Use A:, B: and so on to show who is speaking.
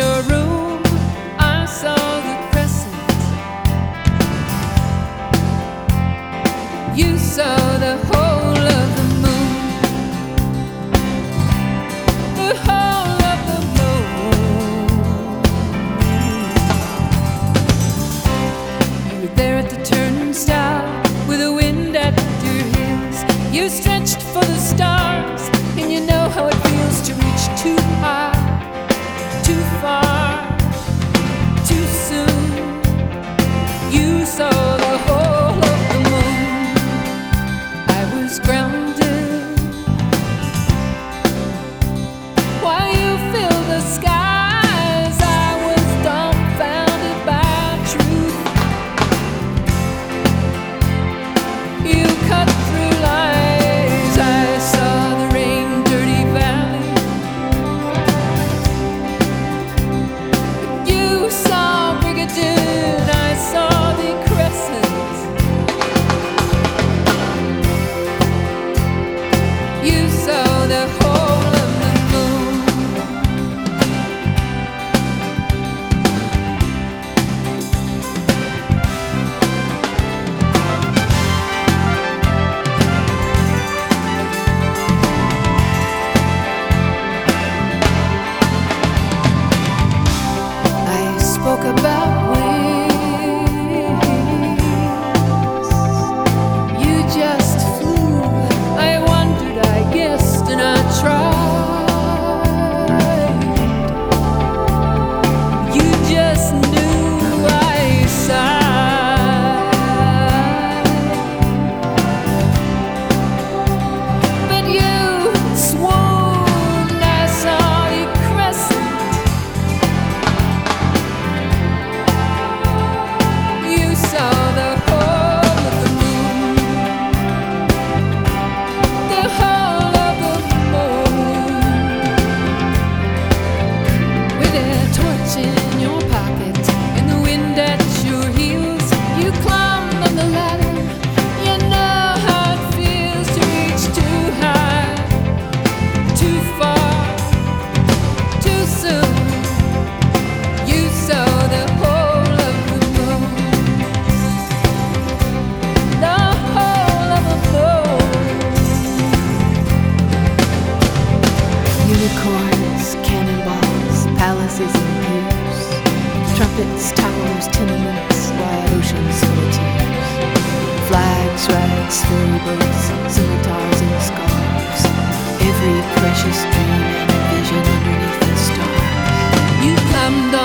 A: your room, I saw the crescent. You saw the whole of the moon, the whole of the moon. You were there at the turnstile with the wind at your heels. You stretched for the stars, and you know how it feels to reach too high, too far, too soon. You saw the whole of the moon. I was grounded while you filled the skies. I was dumbfounded by truth. You cut through lies. I saw the rain-dirty valley. You saw Brigadoon. I saw the crescent. You saw the whole of the moon. I spoke about wings. You just flew. I wondered, I guessed, and I tried. You just knew I sighed. But you swooned. I saw the crescent. You saw the whole of the moon, the whole of the moon. With a torch in your pocket and the wind at your heels, you climbed on the ladder. You know how it feels to reach too high, too far, too soon. You saw the whole of the moon, the whole of the moon.
B: Unicorns, cannonballs, palaces and piers, trumpets, towers, tenements, wide oceans full of tears, flags, rags, ferry boats, scimitars and scarves, every precious dream and vision underneath the stars.
A: You climbed